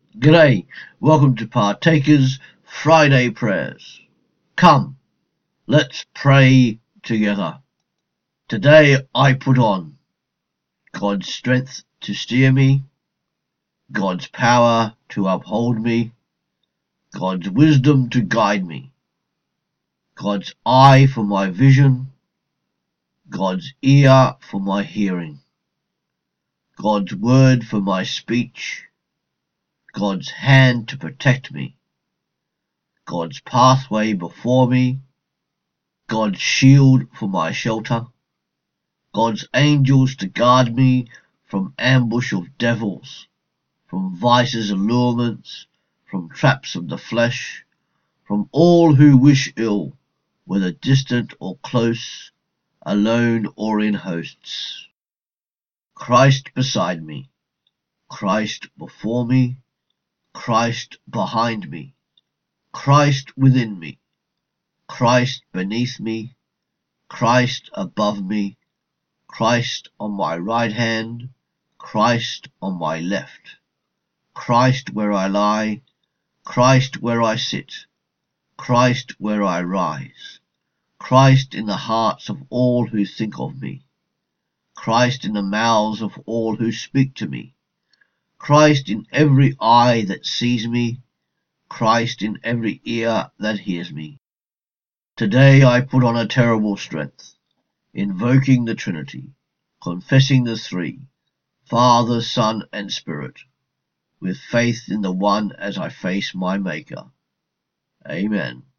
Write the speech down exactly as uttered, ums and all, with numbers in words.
G'day, welcome to Partakers Friday Prayers. Come, let's pray together. Today I put on God's strength to steer me, God's power to uphold me, God's wisdom to guide me, God's eye for my vision, God's ear for my hearing, God's word for my speech, God's hand to protect me, God's pathway before me, God's shield for my shelter, God's angels to guard me from ambush of devils, from vice's allurements, from traps of the flesh, from all who wish ill, whether distant or close, alone or in hosts. Christ beside me, Christ before me, Christ behind me, Christ within me, Christ beneath me, Christ above me, Christ on my right hand, Christ on my left, Christ where I lie, Christ where I sit, Christ where I rise, Christ in the hearts of all who think of me, Christ in the mouths of all who speak to me, Christ in every eye that sees me, Christ in every ear that hears me. Today I put on a terrible strength, invoking the Trinity, confessing the three, Father, Son, and Spirit, with faith in the one as I face my Maker. Amen.